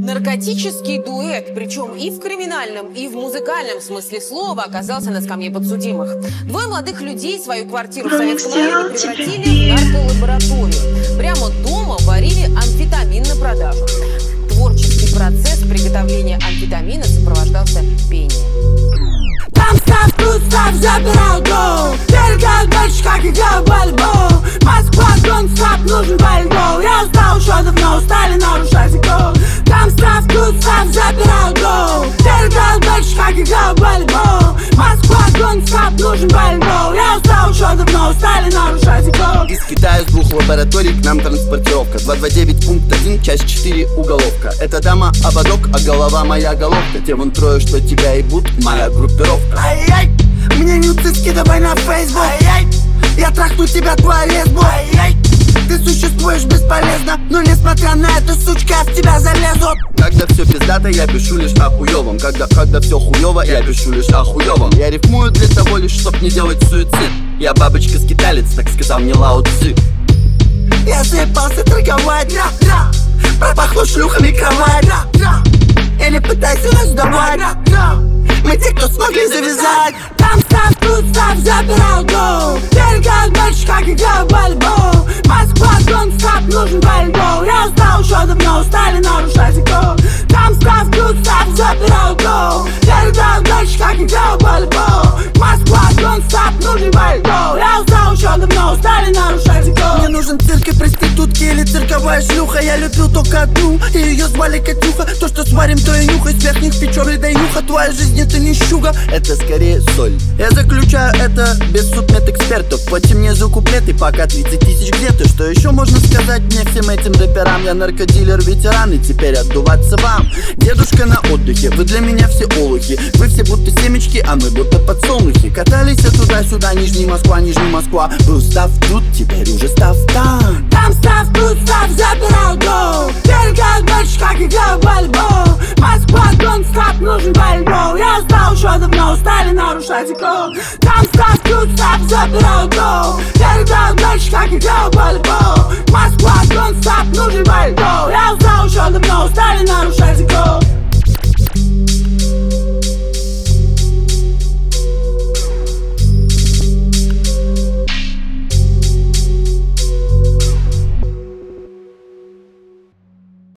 Наркотический дуэт, причем и в криминальном, и в музыкальном смысле слова, оказался на скамье подсудимых. Двое молодых людей свою квартиру в Советском районе превратили в нарколабораторию. Прямо дома варили амфетамин на продажу. Творческий процесс приготовления амфетамина сопровождался пением. Там став, тут став, забирал гол. Перегал дальше, как играл в волейбол. Москва, нон-стоп, нужен волейбол. Я устал еще давно, устали нарушать закон. Там став, тут став, забирал гол. Перегал дальше, как играл в волейбол. Москва, нон-стоп, нужен волейбол. Я устал еще давно, устали нарушать закон. Из Китая с 2 лабораторий к нам транспортировка. 229 пункт 1, часть 4, уголовка. Эта дама ободок, а голова моя головка. Те вон трое, что тебя ебут, моя группировка. Ай-яй, мне нюцы скидывай на фейсбук. Ай-яй, я трахну тебя, твою лесбу. Ай-яй, ты существуешь бесполезно, но несмотря на это, сучка, в тебя залезут. Когда все пиздато, я пишу лишь о хуёвом. Когда все хуёво, я пишу лишь о хуёвом. Я рифмую для того лишь, чтоб не делать суицид. Я бабочка-скиталец, так сказал мне Лао Цзи. Я заебался торговать, пропахло шлюхами кровать. Или пытайся нас сдавать. Мы те, кто смогли завязать. Там став, тут став, забирал гол. Перегал дальше, как играл в волейбол. Москва, нон-стоп, нужен волейбол. Я устал еще давно, устали нарушать закон. Там став, тут став, забирал гол. Перегал дальше, как играл в волейбол. Москва, нон-стоп, нужен волейбол. Я устал еще давно, устали нарушать закон. Мне нужен цирк и проститутки или цирковая шлюха. Я любил только одну, и ее звали Катюха. То, что сварим, то и нюхай. С верхних печер и до юха. Твоя жизнь это не щуга, это скорее соль. Я заключаю это без судмедэкспертов. Плати мне за куплеты, пока 30 тысяч где-то. Что еще можно сказать мне всем этим рэперам? Я наркодилер, ветеран, и теперь отдуваться вам. Дедушка на отдыхе, вы для меня все олухи. Вы все будто семечки, а мы будто подсолнухи. Катались туда-сюда, Нижний Москва. Был став тут, теперь уже став там. Там став, тут став, забирал гол. Перегал дальше, как играл в волейбол. Москва, нон-стоп, нужен волейбол. Я устал еще давно, устали нарушать закон. Там став, тут став, забирал гол. Перегал дальше, как играл в волейбол. Москва, нон-стоп, нужен волейбол. Я устал еще давно, устали нарушать закон.